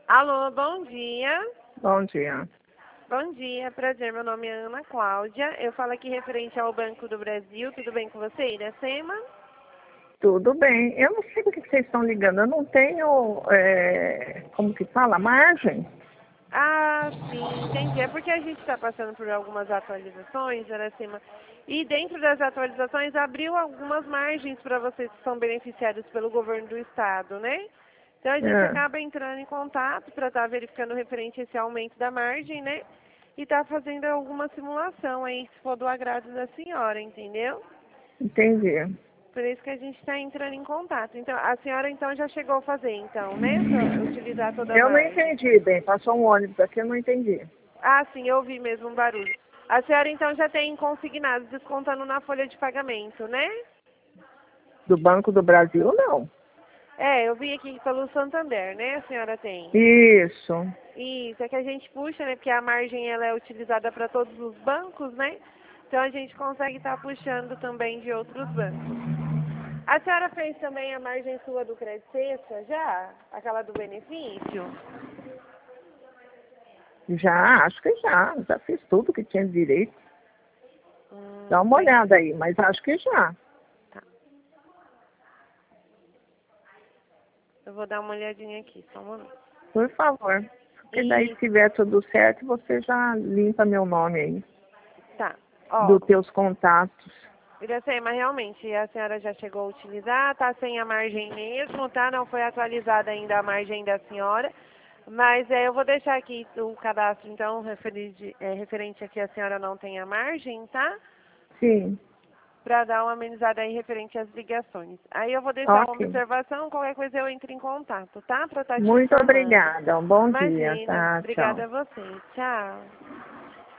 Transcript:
Alô, bom dia. Bom dia. Bom dia, prazer. Meu nome é Ana Cláudia. Eu falo aqui referente ao Banco do Brasil. Tudo bem com você, Iracema? Tudo bem. Eu não sei do que vocês estão ligando. Eu não tenho, como que fala, margem. Ah, sim, entendi. É porque a gente está passando por algumas atualizações, Iracema. E dentro das atualizações abriu algumas margens para vocês que são beneficiados pelo governo do estado, né? Então a gente É, acaba entrando em contato para estar verificando referente a esse aumento da margem, né? E tá fazendo alguma simulação aí, se for do agrado da senhora, entendeu? entendi. Por isso que a gente está entrando em contato. Então, a senhora então já chegou a fazer, então, né? Utilizar toda a Eu não margem. entendi bem. Passou um ônibus aqui, eu não entendi. Ah, sim, eu ouvi mesmo um barulho. A senhora então já tem consignado, descontando na folha de pagamento, né? Do Banco do Brasil, não. É, eu vi aqui pelo Santander, né? A senhora tem. Isso. Isso, é que a gente puxa, né? Porque a margem ela é utilizada para todos os bancos, né? Então a gente consegue estar puxando também de outros bancos. A senhora fez também a margem sua do Crédito Sexta já? Aquela do benefício? Já, acho que já. Já fiz tudo que tinha direito. Dá uma Bem, olhada aí, mas acho que já. tá. Eu vou dar uma olhadinha aqui, só um momento. Por favor. Porque daí, E se tiver tudo certo, você já limpa meu nome aí. tá. Ó, Dos teus contatos. Iracema, realmente, a senhora já chegou a utilizar, tá sem a margem mesmo, tá? Não foi atualizada ainda a margem da senhora. Mas eu vou deixar aqui o cadastro, então, referente a que a senhora não tem a margem, tá? Sim. Para dar uma amenizada aí referente às ligações. Aí eu vou deixar uma Ok. observação, qualquer coisa eu entro em contato, tá? Para estar te Muito informando. obrigada. Um bom dia, Imagina. tá? Obrigada Tchau. a você. Tchau.